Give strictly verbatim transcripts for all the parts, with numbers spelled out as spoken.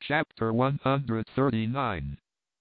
Chapter one hundred thirty-nine.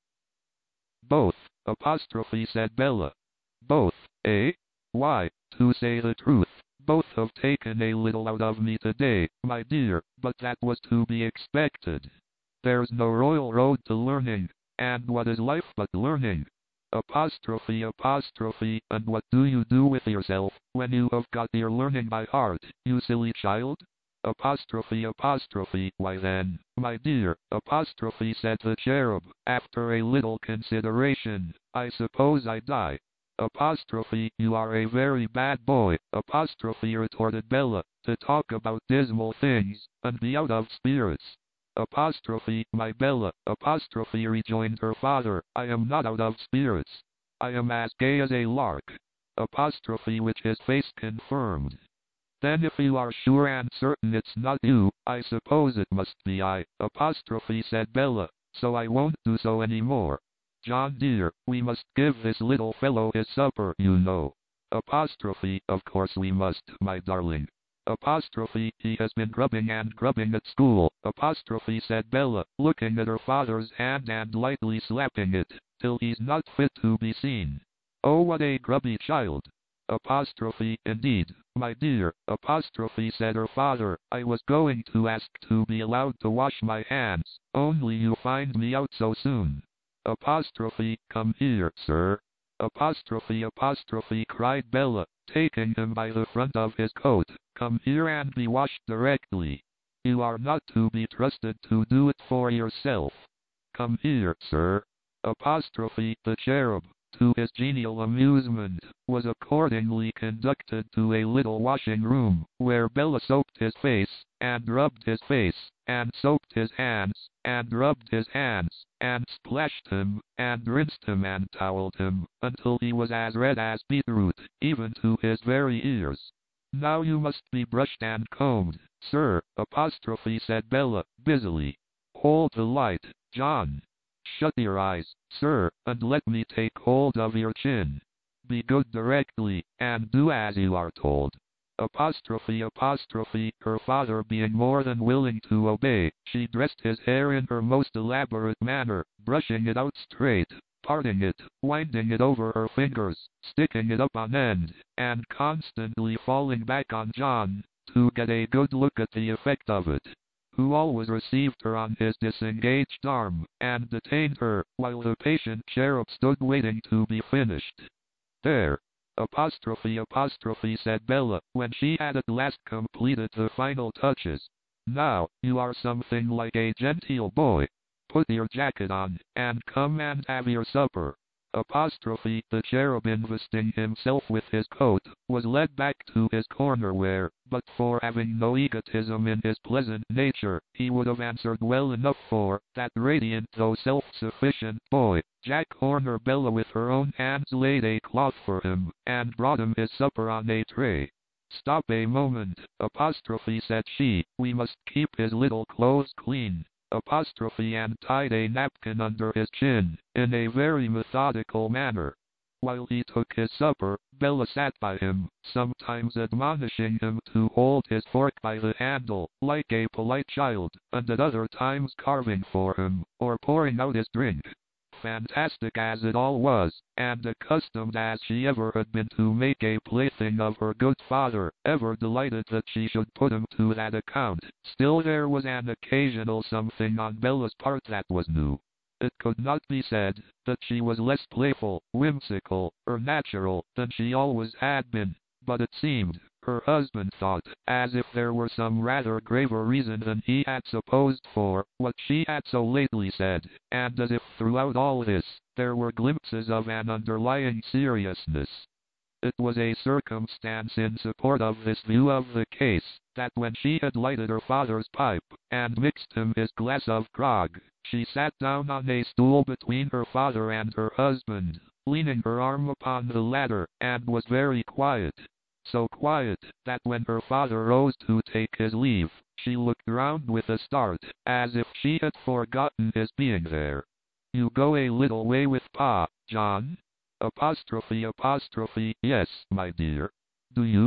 Both, apostrophe said Bella. Both, eh? Why, to say the truth, both have taken a little out of me today, my dear, but that was to be expected. There's no royal road to learning, and what is life but learning? Apostrophe apostrophe, and what do you do with yourself, when you have got your learning by heart, you silly child? Apostrophe apostrophe, why then, my dear, apostrophe said the cherub, after a little consideration, I suppose I die. Apostrophe, you are a very bad boy, apostrophe retorted Bella, to talk about dismal things, and be out of spirits. Apostrophe, my Bella, apostrophe rejoined her father, I am not out of spirits. I am as gay as a lark. Apostrophe, which his face confirmed. Then if you are sure and certain it's not you, I suppose it must be I, apostrophe said Bella, so I won't do so any more. John dear, we must give this little fellow his supper, you know. Apostrophe, of course we must, my darling. Apostrophe, he has been grubbing and grubbing at school, apostrophe said Bella, looking at her father's hand and lightly slapping it, till he's not fit to be seen. Oh, what a grubby child. Apostrophe, indeed, my dear, apostrophe said her father, I was going to ask to be allowed to wash my hands, only you find me out so soon. Apostrophe, come here, sir. Apostrophe apostrophe cried Bella, taking him by the front of his coat, come here and be washed directly. You are not to be trusted to do it for yourself. Come here, sir. Apostrophe, the cherub, to his genial amusement, was accordingly conducted to a little washing room, where Bella soaped his face, and rubbed his face, and soaped his hands, and rubbed his hands, and splashed him, and rinsed him and toweled him, until he was as red as beetroot, even to his very ears. Now you must be brushed and combed, sir, apostrophe said Bella, busily. Hold the light, John. Shut your eyes, sir, and let me take hold of your chin. Be good directly, and do as you are told. Apostrophe apostrophe, her father being more than willing to obey, she dressed his hair in her most elaborate manner, brushing it out straight, parting it, winding it over her fingers, sticking it up on end, and constantly falling back on John, to get a good look at the effect of it. Who always received her on his disengaged arm, and detained her, while the patient cherub stood waiting to be finished. There. Apostrophe apostrophe said Bella, when she had at last completed the final touches. Now, you are something like a genteel boy. Put your jacket on, and come and have your supper. Apostrophe, the cherub investing himself with his coat, was led back to his corner where, but for having no egotism in his pleasant nature, he would have answered well enough for that radiant though self-sufficient boy. Jack Horner Bella with her own hands laid a cloth for him, and brought him his supper on a tray. Stop a moment, apostrophe said she, we must keep his little clothes clean. Apostrophe and tied a napkin under his chin, in a very methodical manner. While he took his supper, Bella sat by him, sometimes admonishing him to hold his fork by the handle, like a polite child, and at other times carving for him, or pouring out his drink. Fantastic as it all was, and accustomed as she ever had been to make a plaything of her good father, ever delighted that she should put him to that account, still there was an occasional something on Bella's part that was new. It could not be said that she was less playful, whimsical, or natural than she always had been, but it seemed, her husband thought, as if there were some rather graver reason than he had supposed for what she had so lately said, and as if throughout all this, there were glimpses of an underlying seriousness. It was a circumstance in support of this view of the case, that when she had lighted her father's pipe, and mixed him his glass of grog, she sat down on a stool between her father and her husband, leaning her arm upon the latter, and was very quiet. So quiet, that when her father rose to take his leave, she looked round with a start, as if she had forgotten his being there. You go a little way with Pa, John? Apostrophe apostrophe, yes, my dear. Do you?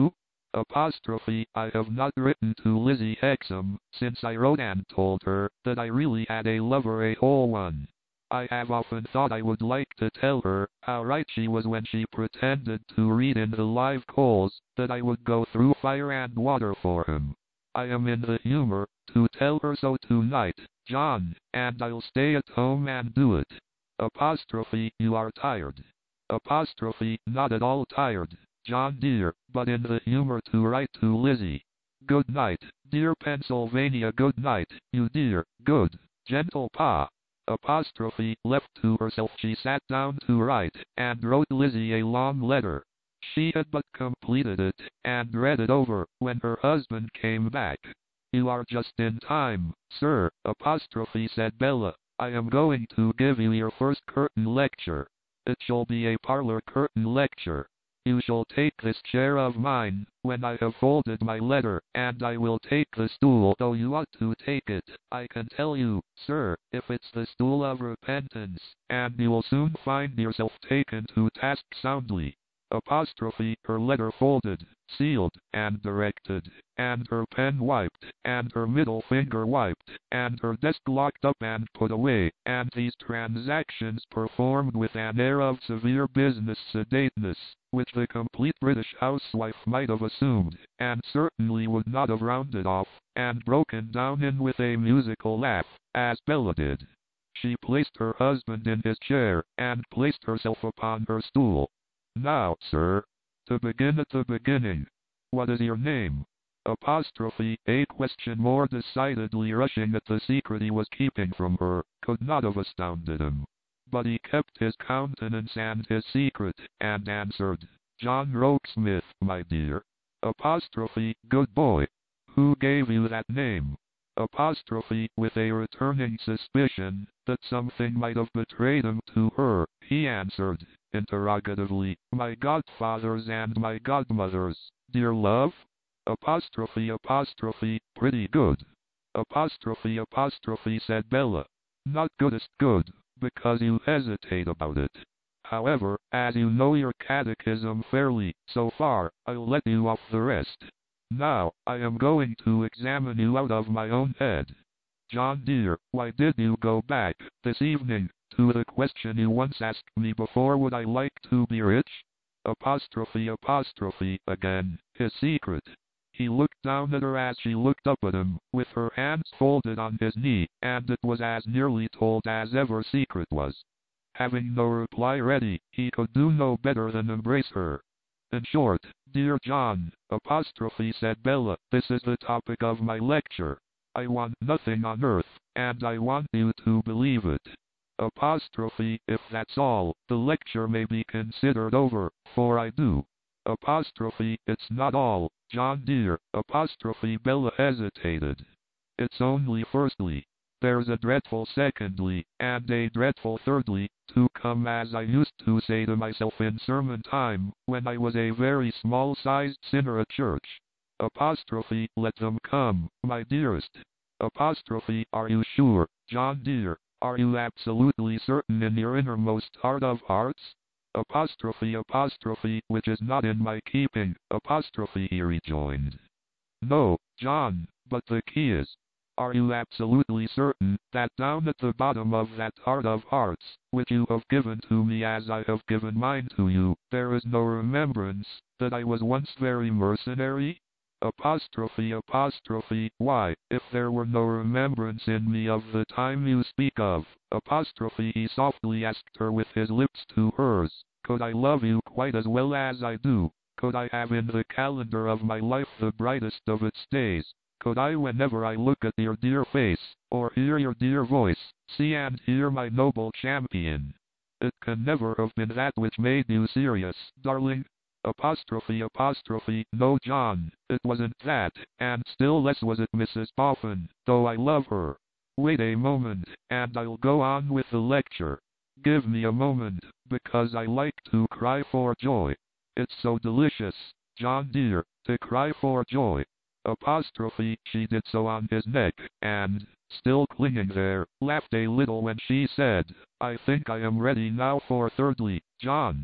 Apostrophe, I have not written to Lizzie Hexam since I wrote and told her that I really had a lover, a whole one. I have often thought I would like to tell her how right she was when she pretended to read in the live coals that I would go through fire and water for him. I am in the humor to tell her so tonight, John, and I'll stay at home and do it. Apostrophe, you are tired. Apostrophe, not at all tired, John dear, but in the humor to write to Lizzie. Good night, dear Pennsylvania, good night, you dear, good, gentle Pa. Apostrophe, left to herself she sat down to write, and wrote Lizzie a long letter. She had but completed it, and read it over, when her husband came back. You are just in time, sir, apostrophe, said Bella. I am going to give you your first curtain lecture. It shall be a parlor curtain lecture. You shall take this chair of mine, when I have folded my letter, and I will take the stool, though you ought to take it, I can tell you, sir, if it's the stool of repentance, and you will soon find yourself taken to task soundly. Apostrophe, her letter folded, sealed, and directed, and her pen wiped, and her middle finger wiped, and her desk locked up and put away, and these transactions performed with an air of severe business sedateness, which the complete British housewife might have assumed, and certainly would not have rounded off, and broken down in with a musical laugh, as Bella did. She placed her husband in his chair, and placed herself upon her stool. Now, sir, to begin at the beginning. What is your name? Apostrophe, a question more decidedly rushing at the secret he was keeping from her, could not have astounded him. But he kept his countenance and his secret, and answered, John Rokesmith, my dear. Apostrophe, good boy. Who gave you that name? Apostrophe, with a returning suspicion that something might have betrayed him to her, he answered, interrogatively, my godfathers and my godmothers, dear love? Apostrophe, apostrophe, pretty good. Apostrophe, apostrophe, said Bella. Not goodest good, because you hesitate about it. However, as you know your catechism fairly, so far, I'll let you off the rest. Now, I am going to examine you out of my own head. John dear, why did you go back, this evening, to the question you once asked me before, would I like to be rich? Apostrophe, apostrophe, again, his secret. He looked down at her as she looked up at him, with her hands folded on his knee, and it was as nearly told as ever secret was. Having no reply ready, he could do no better than embrace her. In short, dear John, apostrophe, said Bella, this is the topic of my lecture. I want nothing on earth, and I want you to believe it. Apostrophe, if that's all, the lecture may be considered over, for I do. Apostrophe, it's not all, John dear, apostrophe, Bella hesitated. It's only firstly. There's a dreadful secondly, and a dreadful thirdly, to come, as I used to say to myself in sermon time, when I was a very small-sized sinner at church. Apostrophe, let them come, my dearest. Apostrophe, are you sure, John dear? Are you absolutely certain in your innermost heart of hearts? Apostrophe, apostrophe, which is not in my keeping, apostrophe, he rejoined. No, John, but the key is. Are you absolutely certain that down at the bottom of that heart of hearts, which you have given to me as I have given mine to you, there is no remembrance that I was once very mercenary? Apostrophe, apostrophe, why, if there were no remembrance in me of the time you speak of, apostrophe, he softly asked her with his lips to hers, could I love you quite as well as I do? Could I have in the calendar of my life the brightest of its days? Could I, whenever I look at your dear face, or hear your dear voice, see and hear my noble champion? It can never have been that which made you serious, darling. Apostrophe, apostrophe, no John, it wasn't that, and still less was it Missus Boffin, though I love her. Wait a moment, and I'll go on with the lecture. Give me a moment, because I like to cry for joy. It's so delicious, John dear, to cry for joy. Apostrophe, she did so on his neck, and, still clinging there, laughed a little when she said, I think I am ready now for thirdly, John.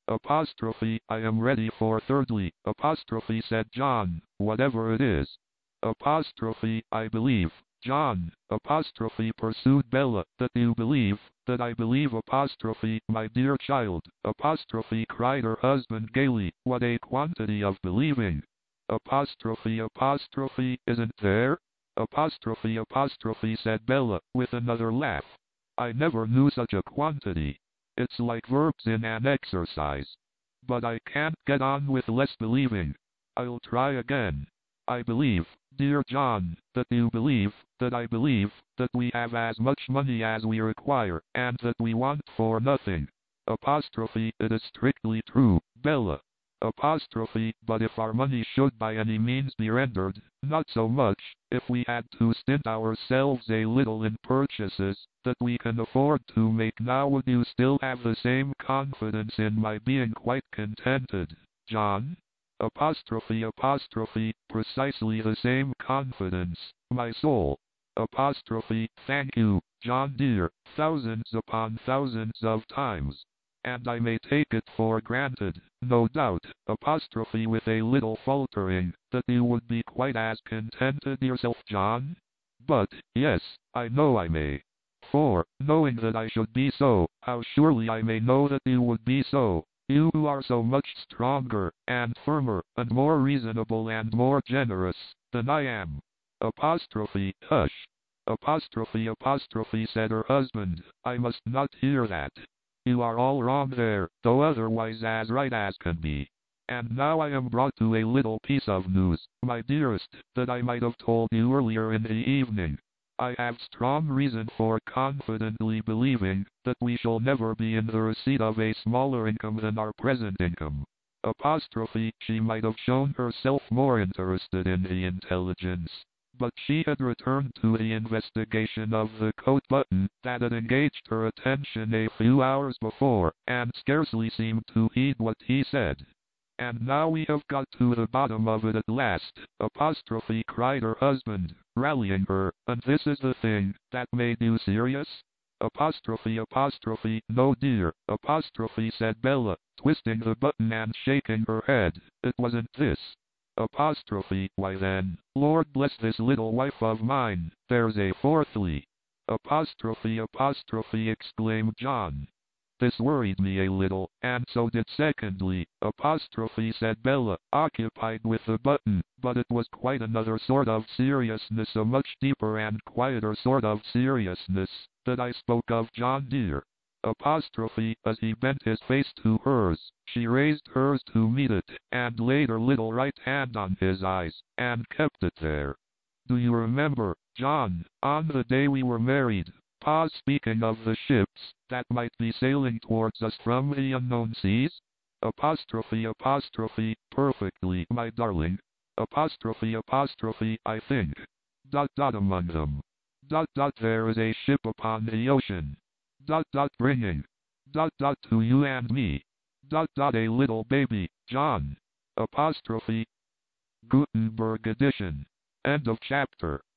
Apostrophe, I am ready for thirdly. Apostrophe, said John, whatever it is. Apostrophe, I believe. John, apostrophe, pursued Bella, that you believe, that I believe, apostrophe, my dear child, apostrophe, cried her husband gaily, what a quantity of believing. Apostrophe, apostrophe, isn't there? Apostrophe, apostrophe, said Bella, with another laugh. I never knew such a quantity. It's like verbs in an exercise. But I can't get on with less believing. I'll try again. I believe, dear John, that you believe, that I believe, that we have as much money as we require, and that we want for nothing. Apostrophe, it is strictly true, Bella. Apostrophe, but if our money should by any means be rendered, not so much, if we had to stint ourselves a little in purchases that we can afford to make now, would you still have the same confidence in my being quite contented, John? Apostrophe, apostrophe, precisely the same confidence, my soul. Apostrophe, thank you, John dear, thousands upon thousands of times. And I may take it for granted, no doubt, apostrophe, with a little faltering, that you would be quite as contented yourself, John? But, yes, I know I may. For, knowing that I should be so, how surely I may know that you would be so, you who are so much stronger, and firmer, and more reasonable, and more generous, than I am. Apostrophe, hush. Apostrophe, apostrophe, said her husband, I must not hear that. You are all wrong there, though otherwise as right as can be. And now I am brought to a little piece of news, my dearest, that I might have told you earlier in the evening. I have strong reason for confidently believing that we shall never be in the receipt of a smaller income than our present income. Apostrophe, she might have shown herself more interested in the intelligence. But she had returned to the investigation of the coat button that had engaged her attention a few hours before, and scarcely seemed to heed what he said. And now we have got to the bottom of it at last, apostrophe, cried her husband, rallying her, and this is the thing that made you serious? Apostrophe, apostrophe, no dear, apostrophe, said Bella, twisting the button and shaking her head, it wasn't this. Apostrophe, why then, Lord bless this little wife of mine, there's a fourthly. Apostrophe, apostrophe, exclaimed John. This worried me a little, and so did secondly, apostrophe, said Bella, occupied with the button, but it was quite another sort of seriousness, a much deeper and quieter sort of seriousness, that I spoke of, John dear. Apostrophe, as he bent his face to hers, she raised hers to meet it, and laid her little right hand on his eyes, and kept it there. Do you remember, John, on the day we were married, Pa speaking of the ships that might be sailing towards us from the unknown seas? Apostrophe, apostrophe, perfectly, my darling. Apostrophe, apostrophe, I think. Dot dot among them. Dot dot there is a ship upon the ocean. Dot dot bringing. Dot dot to you and me. Dot dot a little baby, John. Apostrophe. Gutenberg edition. End of chapter.